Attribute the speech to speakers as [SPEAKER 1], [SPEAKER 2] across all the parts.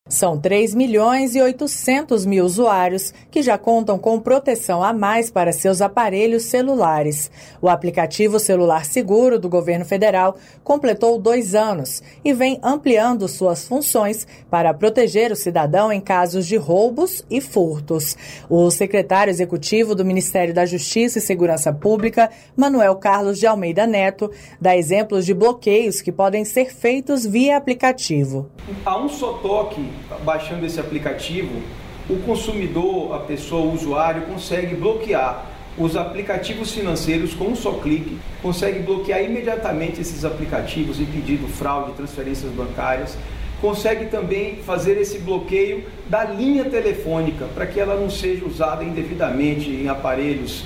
[SPEAKER 1] São 3.800.000 usuários que já contam com proteção a mais para seus aparelhos celulares. O aplicativo Celular Seguro do governo federal completou 2 anos e vem ampliando suas funções para proteger o cidadão em casos de roubos e furtos. O secretário executivo do Ministério da Justiça e Segurança Pública, Manuel Carlos de Almeida Neto, dá exemplos de bloqueios que podem ser feitos via aplicativo.
[SPEAKER 2] A um só toque, baixando esse aplicativo, o consumidor, a pessoa, o usuário, consegue bloquear os aplicativos financeiros com um só clique, consegue bloquear imediatamente esses aplicativos, impedindo fraude, transferências bancárias, consegue também fazer esse bloqueio da linha telefônica, para que ela não seja usada indevidamente em aparelhos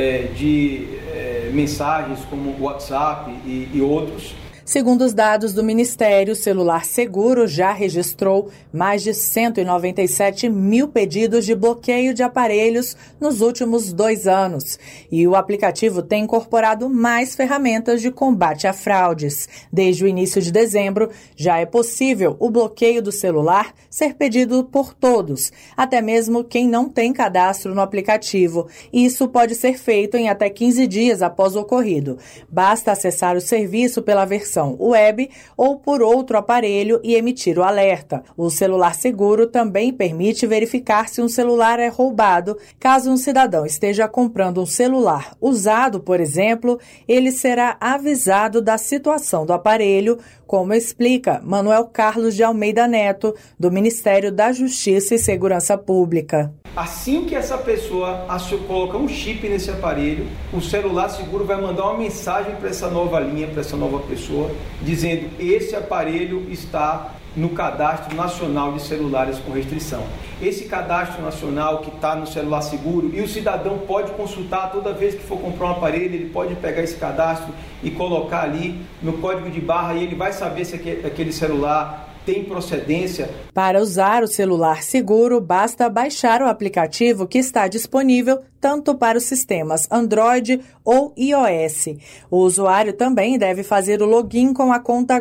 [SPEAKER 2] de mensagens como WhatsApp e outros.
[SPEAKER 1] Segundo os dados do Ministério, o Celular Seguro já registrou mais de 197 mil pedidos de bloqueio de aparelhos nos últimos 2 anos. E o aplicativo tem incorporado mais ferramentas de combate a fraudes. Desde o início de dezembro, já é possível o bloqueio do celular ser pedido por todos, até mesmo quem não tem cadastro no aplicativo. Isso pode ser feito em até 15 dias após o ocorrido. Basta acessar o serviço pela versão web ou por outro aparelho e emitir o alerta. O Celular Seguro também permite verificar se um celular é roubado. Caso um cidadão esteja comprando um celular usado, por exemplo, ele será avisado da situação do aparelho, como explica Manuel Carlos de Almeida Neto, do Ministério da Justiça e Segurança Pública.
[SPEAKER 2] Assim que essa pessoa colocar um chip nesse aparelho, o Celular Seguro vai mandar uma mensagem para essa nova linha, para essa nova pessoa, dizendo: esse aparelho está no Cadastro Nacional de Celulares com Restrição. Esse Cadastro Nacional que está no Celular Seguro, e o cidadão pode consultar toda vez que for comprar um aparelho, ele pode pegar esse cadastro e colocar ali no código de barra e ele vai saber se aquele celular tem procedência.
[SPEAKER 1] Para usar o Celular Seguro, basta baixar o aplicativo que está disponível tanto para os sistemas Android ou iOS. O usuário também deve fazer o login com a conta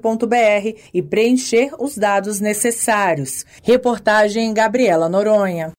[SPEAKER 1] gov.br e preencher os dados necessários. Reportagem Gabriela Noronha.